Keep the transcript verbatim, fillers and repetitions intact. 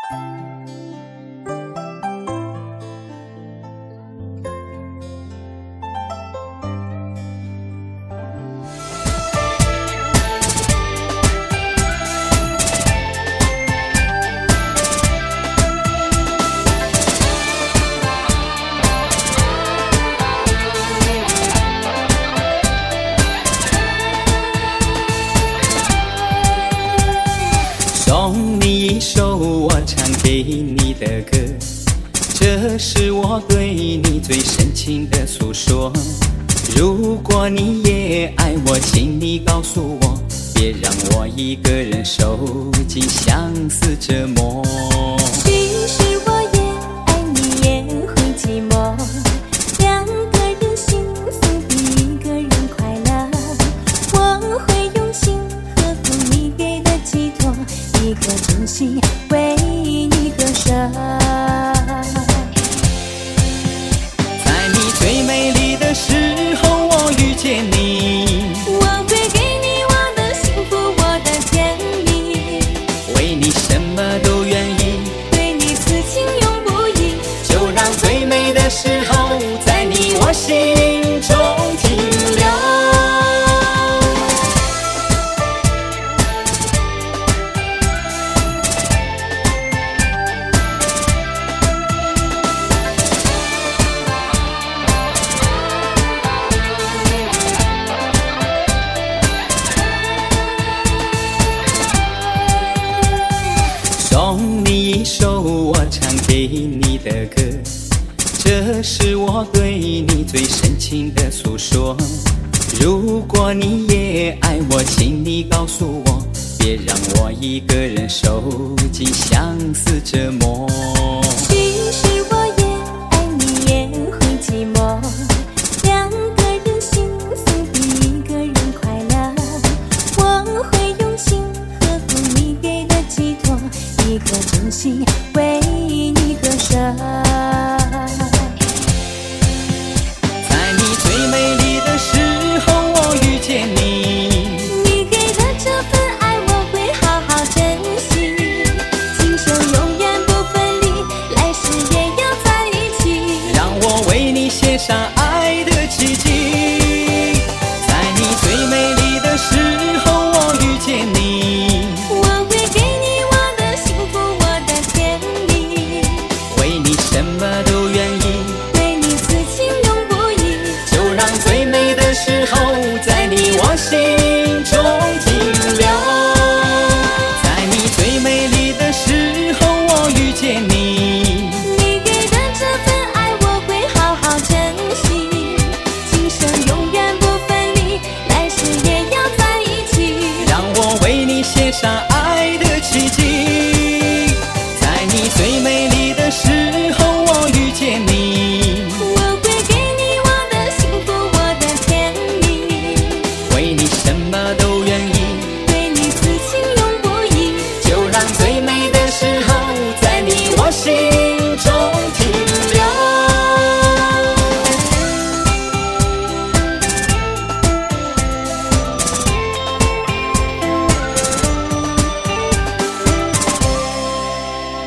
送你一首我唱给你的歌，这是我对你最深情的诉说。如果你也爱我，请你告诉我，别让我一个人受尽相思折磨。 其实我也爱你，也会寂寞，两个人幸福比一个人快乐。我会用心呵护你给的寄托，一颗真心为你割舍。 在你最美丽的时候，我遇见你， 我会给你我的幸福，我的甜蜜， 为你什么都愿意， 对你此情永不移。 就让最美的时候在你我心中停留。送你一首我唱给你的歌，这是我对你最深情的诉说。如果你也爱我，请你告诉我，别让我一个人受尽相思折磨。 其实我也爱你，也会寂寞，两个人幸福比一个人快乐。我会用心呵护你给的寄托，一颗真心为你割舍。 在你最美丽的时候，我遇见你， 你给的这份爱我会好好珍惜，今生永远不分离，来世也要在一起， 让我为你写上爱的奇迹。在你最美丽的时候，我遇见你， 我会给你我的幸福，我的甜蜜， 为你什么都愿意， 对你此情永不移。 就让最美的时候在你我心中停留。在你最美丽的时候，我遇见你， 你给的这份爱我会好好珍惜，今生永远不分离，来世也要在一起， 让我为你写上爱